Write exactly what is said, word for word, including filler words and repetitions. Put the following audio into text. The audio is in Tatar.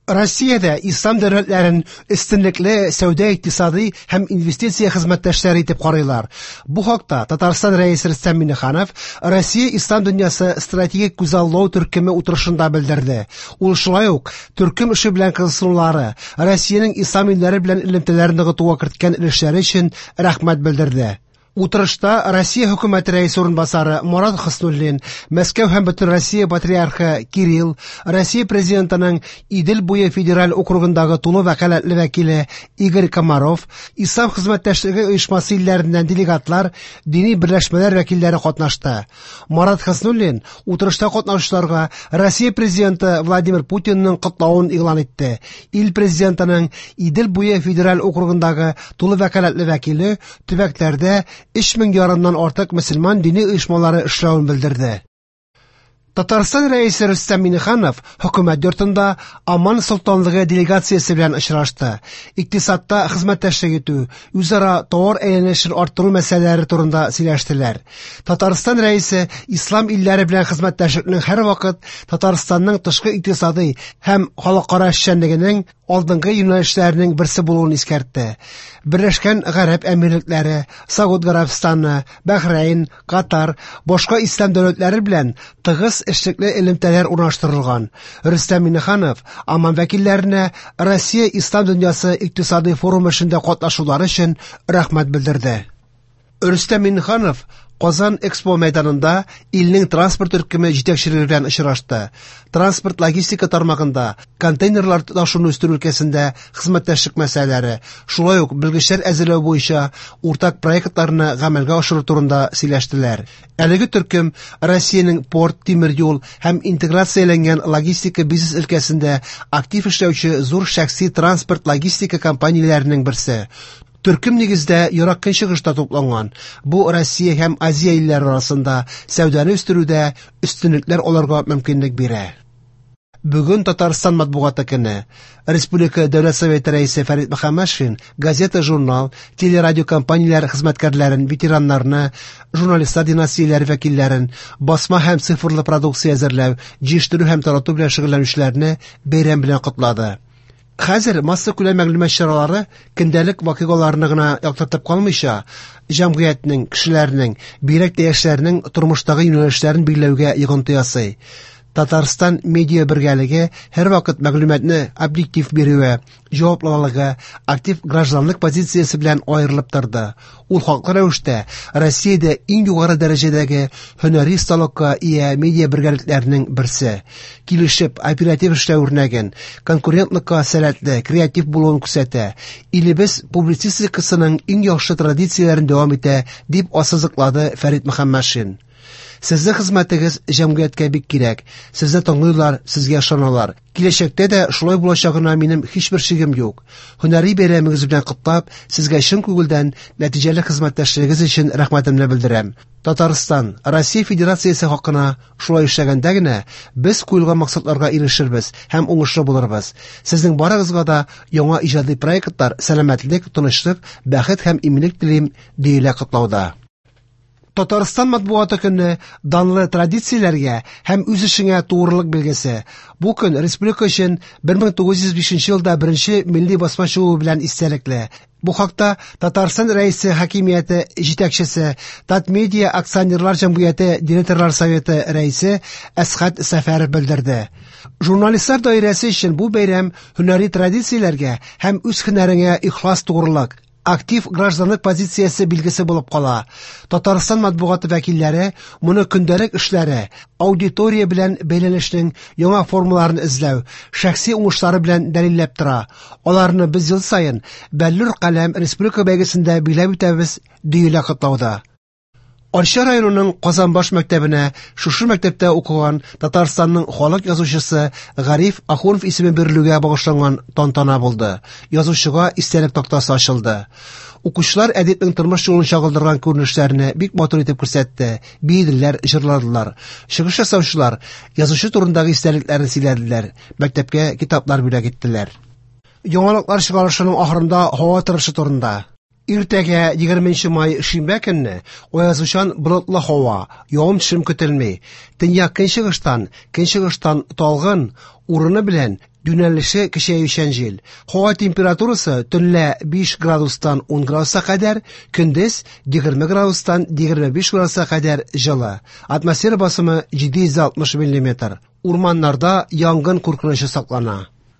Россиядә ислам дәүләтләрен өстенлекле сәүдә икътисади һәм инвестиция хезмәттәшләре итеп карыйлар. Бу хакта Татарстан рәисе Рөстәм Миңнеханов Россия ислам дөньясы стратегик күзаллау төркеме утырышында белдерде. Ул шулай ук төркем эше белән кызыксынулары, Россиянең ислам илләре белән элемтәләрне ныгытуга керткән өлешләре өчен рәхмәт белдерде. Утырышта Россия хөкүмәте рәисе урынбасары Мурат Хоснуллин, Мәскәү һәм бөтен Россия патриархы Кирилл, Россия президентының Идел буе федераль округындагы тулы вәкаләтле вәкиле Игорь Комаров, Ислам хезмәттәшлеге оешмасы илләреннән делегатлар, дини берләшмәләр вәкилләре катнашты. Мурат Хоснуллин утырышта катнашучыларга Россия президенты Владимир Путинның котлавын игълан итте. Ил президентының Идел буе федераль округындагы тулы вәкаләтле вәкиле төбәкләрдә өч мең ярымнан артык мөселман дини оешмалары эшләвен белдерде. Татарстан рәисе Рөстәм Миңнеханов хөкүмәт йортында Оман солтанлыгы делегациясе белән очрашты. Икътисадта хезмәттәшлек итү, үзара товар әйләнешен арттыру мәсьәләләре турында сөйләштеләр. Татарстан рәисе ислам илләре белән хезмәттәшлекнең һәрвакыт Татарстанның тышкы икътисади һәм халыкара эшчәнлегенең алдынгы юнәлешләренең берсе булуын искәртте. Берләшкән Гарәп Әмирлекләре, Сауд Арабстаны, Бәхрәйн, Катар, башка ислам дәүләтләре белән тыгыз эшлекле элемтәләр урнаштырылган. Рөстәм Миңнеханов Оман вәкилләренә Россия ислам дөньясы икътисади форумы эшендә катнашулары өчен рәхмәт белдерде. Рөстәм Миңнеханов Казан Экспо мәйданында илнең транспорт төркеме җитәкчелеге белән очрашты. Транспорт логистика тармагында контейнерлар ташуны үстерү өлкәсендә хезмәттәшлек мәсьәләләре, шулай ук белгечләр әзерләү буенча уртак проектларны гамәлгә ашыру турында сөйләштеләр. Әлеге төркем Россиянең порт, тимер юл һәм интеграцияләнгән логистика бизнес өлкәсендә актив эшләүче зур шәхси транспорт логистика компанияләренең берсе. Төркем нигездә ерак көнчыгышта тупланган. Бу Россия һәм Азия илләре арасында сәүдәне үстерүдә өстенлекләр алырга мөмкинлек бирә. Бүген Татарстан матбугаты көне. Республика Дәүләт Советы рәисе Фәрит Мөхәммәтшин газета, журнал, телерадио компанияләре хезмәткәрләрен, ветераннарны, журналистлар династияләре вәкилләрен, басма һәм цифрлы продукция әзерләү, җитештерү һәм тарату белән шөгыльләнүчеләрне бәйрәм белән котлады. Хәзер масса күләм мәгълүмат чаралары көндәлек вакыйгаларны гына яктыртып калмыйча, җәмгыятьнең, кешеләрнең, бигрәк тә яшьләрнең тормыштагы юнәлешләрен билгеләүгә йогынты ясый. Татарстан медиа бергәлеге һәрвакыт мәгълүматны объектив бирүе, җаваплылыгы, актив гражданлык позициясе белән аерылып торды. Ул хаклы рәвештә Россиядә иң югары дәрәҗәдәге һөнәри сталокка ия медиа бергәлекләренең берсе. Килешеп, оператив эшләү үрнәген, конкурентлыкка сәләтле, креатив булуын күрсәтә. Илебез публицистикасының иң яхшы традицияләрен дәвам итә, дип ассызыклады Фәрит Мөхәммәтшин. Сезнең хезмәтегез җәмгыятькә бик кирәк. Сезне тыңлыйлар, сезгә ышаналар. Киләчәктә дә шулай булачагына минем һичбер шигем юк. Һөнәри бәйрәмегез белән котлап, сезгә чын күңелдән нәтиҗәле хезмәттәшлегегез өчен рәхмәтемне белдерәм. Татарстан, Россия Федерациясе хакына шулай эшләгәндә генә без куелган максатларга ирешербез һәм уңышлы булырбыз. Сезнең барыгызга да яңа иҗади проектлар, сәламәтлек, тынычлык, бәхет һәм иминлек телим, диелә котлауда. Татарстан матбугаты көне данлы традицияләргә һәм үз эшеңә тугрылык белгесе. Бу көн республика өчен бер мең тугыз йөз бишенче елда беренче милли басма чыгуы белән истәлекле. Бу хакта Татарстан рәисе хакимияте җитәкчесе, Татмедиа акционерлар җәмгыяте директорлар советы рәисе Әсхәт Сәфәров белдерде. Журналистлар даирәсе өчен бу бәйрәм һөнәри традицияләргә һәм үз һөнәреңә ихлас тугрылык, актив гражданлык позициясе билгесе булып кала. Татарстан матбугаты вәкилләре моны көндәлек эшләре, аудитория белән бәйләнешнең яңа формаларын эзләү, шәхси уңышлары белән дәлилләп тора. Аларны без ел саен Бәллүр каләм республика бәйгесендә биләп үтәбез, диелә котлауда. Арча районының Казанбаш мәктәбенә шушы мәктәптә укыган Татарстанның халык язучысы Гариф Ахунов исеме бирелүгә багышланган тантана булды. Язучыга истәлек тактасы ачылды. Укучылар әдипнең тормыш юлын чагылдырган күренешләрне бик матур итеп күрсәтте. Биеделәр, җырладылар. Чыгыш ясаучылар язучы турындагы истәлекләрен сөйләделәр. Мәктәпкә китаплар бүләк иттеләр. Яңалыклар чыгарышының ахырында һава торышы турында. Иртәгә егерменче май шимбә көнне аязучан болытлы һава, явым-төшем көтелми. Төньяк көнчыгыштан, көнчыгыштан талгын, урыны белән юнәлеше көчәючән җил. Һава температурасы төнлә биш градустан ун градуска кадәр, көндез егерме градустан егерме биш градуска кадәр җылы. Атмосфера басымы җиде йөз алтмыш миллиметр. Урманнарда янгын куркынычы саклана.